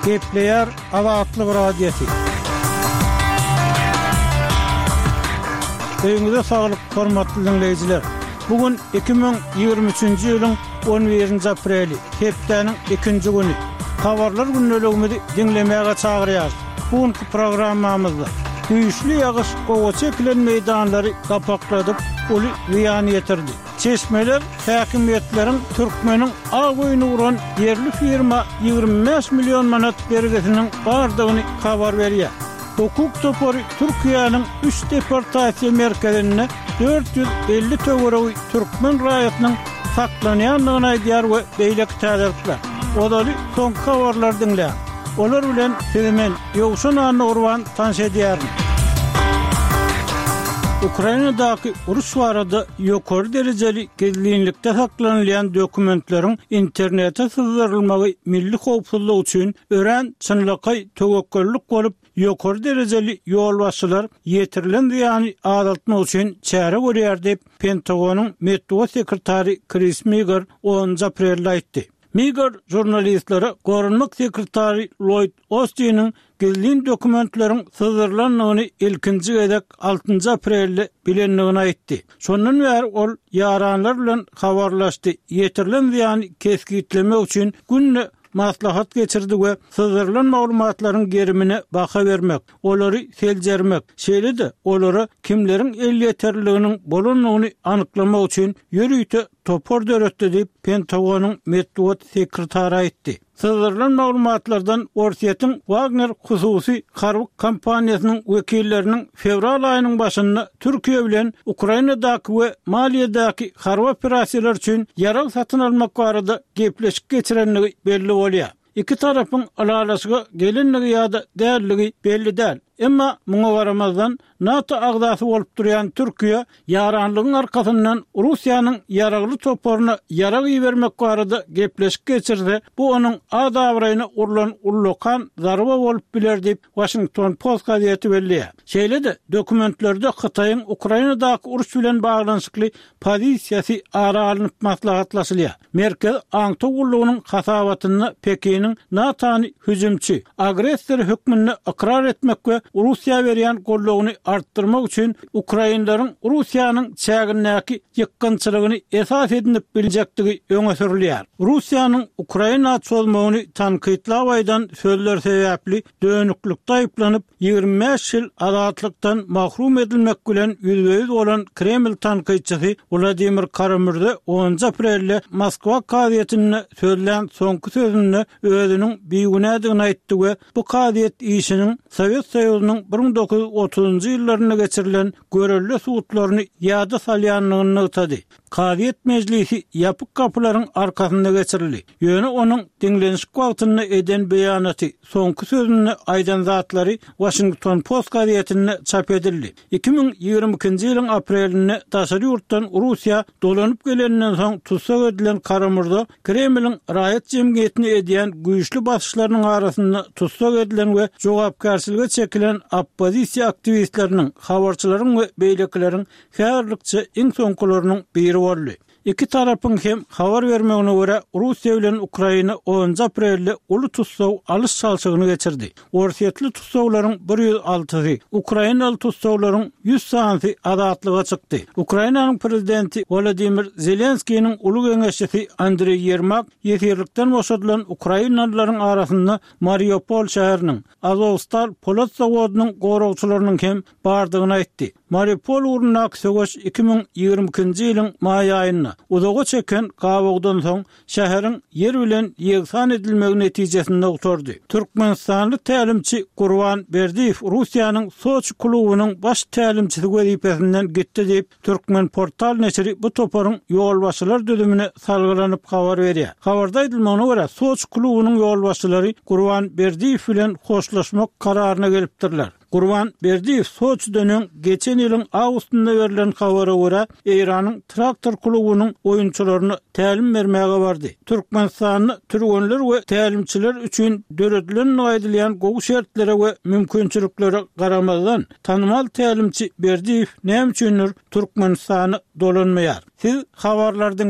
Gepleyer Azatlyk Radiosu. Öňüňizde saglyk, hormatly dinleýijiler. Bugün 2023-nji ýylyň 11-nji apreli, hepdeniň 2-nji güni. Habarlar günnelegimizi dinlemäge çagyrýar. Bugünkü programmamyzda güýçli ýagyş gowa çekilen meýdanlary gapakladyp, uly ziýan ýetirdi. Çeşmeler häkimetleriň Türkmeniň agyny uran yerli firma 25 milyon manat bergesiniň bardygyny habar berýär. Hukuk topory Türkiýanyň 3 deportasiýa merkezine 450 töwereği Türkmen raýatynyň saklanýanlygyny aýdýar we beýlek täzirler. Odaly soňky habarlar dinleýär. Olar bilen hemen ýogşan any urwan tanş edýär. Ukrainadaky uruş barada ýokary derejeli gizlilikde saklanýan dokumentleriň internete syzdyrylmagy milli howpsuzlyk üçin ören çynlyky töwekküllik bolup ýokary derejeli ýolbaşçylar ýetirilen ýani azaltmak üçin çäre görýär diýip Pentagonyň Medeniýet sekretary Chris Miller 10 aprelde aýtdy. Miller jurnalistlere Gorunmak sekretary Lloyd Austin'in gizlin dokumentleriň syzdyrylanyny ilkinji gedek 6 aprelde bilenligini aýtdy. Şondan bäri ol ýaranlar bilen habarlaşdy. Ýetirilen ýani keskitlemek üçin günne maslahat geçirdi we syzdyrylan maglumatlaryň gerimine baha bermek, olary seljermek, şeýle-de olary kimleriň el ýeterliginiň bolanlygyny anyklamak üçin ýürüýte topor döretdi diýip Pentagonyň Medeniýet sekretary aýtdy. Syzdyrylan maglumatlardan Orsiýetiň Wagner hususy harby kompaniýasynyň wekilleriniň fevral aýynyň başynda Türkiýe bilen Ukrainadaky we Maliýadaky harby operasiýalar üçin ýarag satyn almak barada gepleşik geçirenligi belli bolýar. İki tarapyň alalaşyga gelinligi ýa-da dälligi belli däl. Emma muňa garamazdan NATO agdasy bolup durýan Türkiýe ýaranlygyň arkasyndan Russiýanyň ýaragly toporuny ýarag ýermek barada gepleşik geçirdi. Bu onuň adawraýyna urulan ullukan zarba bolup biler diýip Washington Post gazetesi belliýär. Şeýle-de dokumentlerde Hytaýyň Ukrainadaky uruş bilen baglanyşykly pozisiýasy ara alınıp maslahatlaşylýar. Merkel aňty ullugynyň hasabatyny Pekiniň NATO'ny hüjümçi, agressor hökmüni ikrar etmek we Russiýa berýän gollugyny artdyrmak üçin Ukrainalaryň Russiýanyň çägindäki ýykgynçylygyny esas edinip biljekdigi öňe sürilýär. Russiýanyň Ukraina çözmegini tanqidlap aýdan sözler sebäpli dönüklükde aýplanyp 25 ýyl azatlykdan mahrum edilmek bilen ýüzbeýiz bolan Kreml tanqidçisi Vladimir Kara-Murza 10 aprelde Moskwa gazetesine sözlän soňky sözünde özüniň bigunädigini aýtdy we bu gazet işiniň Sowet Soýuzynyň 1930-njy ýyllaryna geçirilen görelli suwutlaryny ýada salýanlygyny ýetdi. Gazet meclisi ýapyk kapylaryň arkasynda geçirildi. Ýöne onuň dinlenişik wagtyny eden beýanaty soňky sözüne aýdan zatlary Washington Post gazetesine çap edildi. 2022-nji ýylyň aprelinde daşary ýurtdan Russiýa dolanyp gelenden soň tutsak edilen Kara-Murza Kremliň raýat jemgyýetini edýän güýçli başçylarynyň arasynda tutsak edilen we jogapkarçylyga çekilen oppozisiýa aktivistleriniň, habarçylaryň we beýlekleriň häzirlikçe iň soňkularynyň biri boldy. İki tarapyň hem habar bermegine görä Russiýa bilen Ukraina 10 aprelde uly tutsaw alys çalşygyny geçirdi. Orsiýetli tutsawlaryň 106-sy, Ukrainaly tutsawlaryň 100 sany azatlyga çykdy. Ukrainanyň prezidenti Volodymyr Zelenskiýiň uly geňeşçisi Andrey Yermak ýetirlikden boşadylan Ukrainalylaryň arasynda Mariupol şäheriniň Azovstal polat zawodynyň goragçylarynyň hem bardygyny aýtdy. Mariupol urunak söwüş 2022-nji ýylyň maý aýynda uzaga çeken gawagdan soň şäheriň yer bilen ýegsan edilmegi netijesinde oturdy. Türkmenistanly tälimçi Gurban Berdiýew Russiýanyň Soçi klubynyň baş tälimçisi wezipesinden gitdi diýip Türkmen portal neşri bu toporyň ýolbaşçylar düzümine salgylanyp habar berýär. Habarda aýdylmagyna görä Soçi klubynyň ýolbaşçylary Gurban Berdiýew bilen hoşlaşmak kararyna gelipdirler. Gurban Berdiýew Soçi'den geçen ýylyň awgustynda berilen habara görä Iranyň traktor klubynyň oýunçylaryny tälim bermäge bardy. Türkmenistanyň türgenler we tälimçiler üçin döredilen aýdylýan gowy şertlere we mümkinçiliklere garamazdan tanymal tälimçi Berdiýew näme üçindir Türkmenistany dolanmaýar. Siz habarlardan